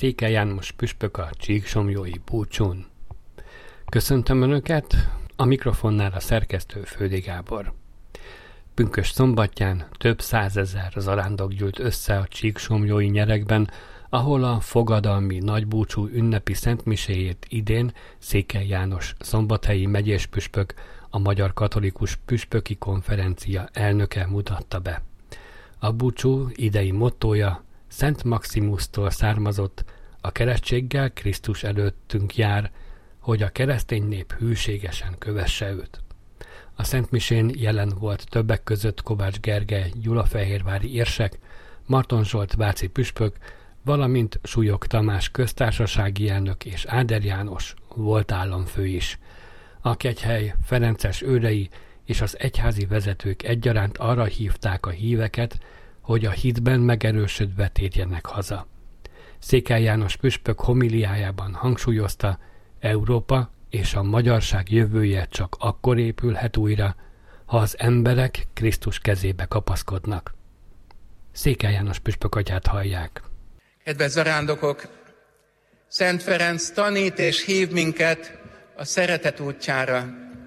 Székely János püspök a csíksomlyói búcsún. Köszöntöm Önöket, a mikrofonnál a szerkesztő Földi Gábor. Pünkösd szombatján több százezer zarándok gyűlt össze a csíksomlyói nyerekben, ahol a fogadalmi nagybúcsú ünnepi szentmiséjét idén Székely János szombathelyi megyéspüspök, a Magyar Katolikus Püspöki Konferencia elnöke mutatta be. A búcsú idei mottója Szent Maximusztól származott, a keresztséggel Krisztus előttünk jár, hogy a keresztény nép hűségesen kövesse őt. A szentmisén jelen volt többek között Kovács Gergely gyulafehérvári érsek, Marton Zsolt váci püspök, valamint Súlyog Tamás köztársasági elnök és Áder János volt államfő is. A kegyhely ferences őrei és az egyházi vezetők egyaránt arra hívták a híveket, hogy a hitben megerősödve térjenek haza. Székely János püspök homiliájában hangsúlyozta, Európa és a magyarság jövője csak akkor épülhet újra, ha az emberek Krisztus kezébe kapaszkodnak. Székely János püspök atyát hallják. Kedves zarándokok! Szent Ferenc tanít és hív minket a szeretet útjára.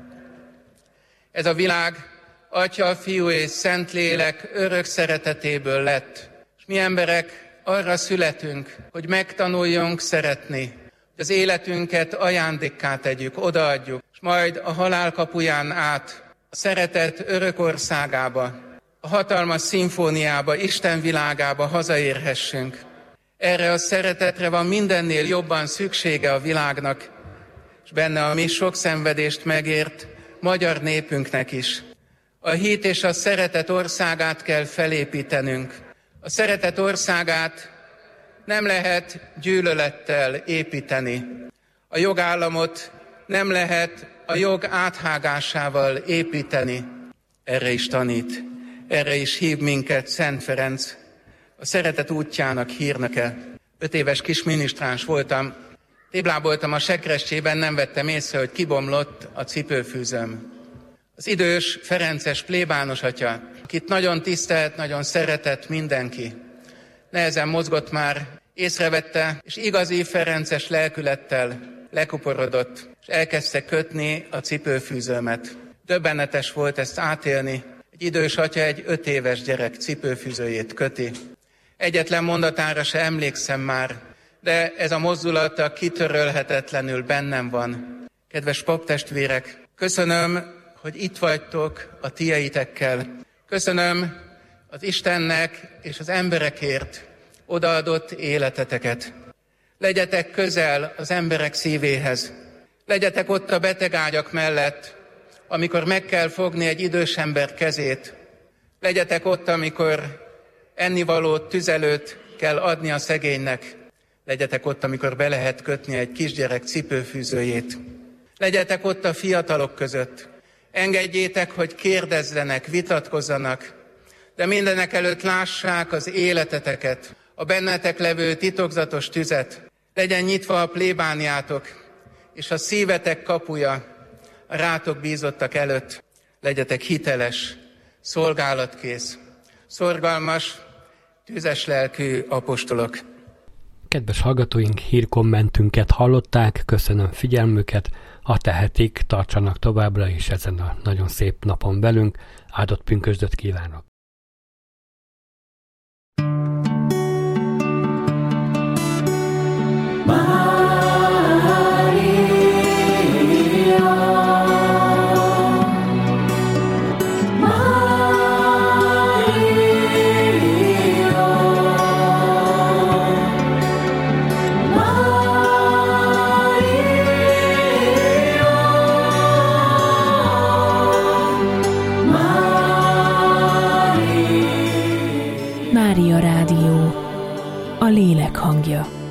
Ez a világ Atya, Fiú és Szentlélek örök szeretetéből lett, és mi emberek arra születünk, hogy megtanuljunk szeretni, hogy az életünket ajándékká tegyük, odaadjuk, és majd a halál kapuján át a szeretet örök országába, a hatalmas szimfóniába, Isten világába hazaérhessünk. Erre a szeretetre van mindennél jobban szüksége a világnak, és benne a mi sok szenvedést megért magyar népünknek is. A hit és a szeretet országát kell felépítenünk. A szeretet országát nem lehet gyűlölettel építeni. A jogállamot nem lehet a jog áthágásával építeni. Erre is tanít, erre is hív minket Szent Ferenc, a szeretet útjának hírnöke. 5 éves kis minisztráns voltam, tébláboltam a sekrestjében, nem vettem észre, hogy kibomlott a cipőfűzőm. Az idős, ferences plébános atya, akit nagyon tisztelt, nagyon szeretett mindenki, nehezen mozgott már, észrevette, és igazi ferences lelkülettel lekuporodott, és elkezdte kötni a cipőfűzőmet. Döbbenetes volt ezt átélni. Egy idős atya egy 5 éves gyerek cipőfűzőjét köti. Egyetlen mondatára se emlékszem már, de ez a mozdulata kitörölhetetlenül bennem van. Kedves paptestvérek, köszönöm, hogy itt vagytok a tieitekkel. Köszönöm az Istennek és az emberekért odaadott életeteket. Legyetek közel az emberek szívéhez. Legyetek ott a betegágyak mellett, amikor meg kell fogni egy idős ember kezét. Legyetek ott, amikor ennivalót, tüzelőt kell adni a szegénynek. Legyetek ott, amikor be lehet kötni egy kisgyerek cipőfűzőjét. Legyetek ott a fiatalok között. Engedjétek, hogy kérdezzenek, vitatkozzanak, de mindenek előtt lássák az életeteket, a bennetek levő titokzatos tüzet. Legyen nyitva a plébániátok, és a szívetek kapuja a rátok bízottak előtt. Legyetek hiteles, szolgálatkész, szorgalmas, tüzes lelkű apostolok. Kedves hallgatóink, hírkommentünket hallották, köszönöm figyelmüket, ha tehetik, tartsanak továbbra is ezen a nagyon szép napon velünk, áldott pünkösdöt kívánok! Mária Rádió, a lélek hangja.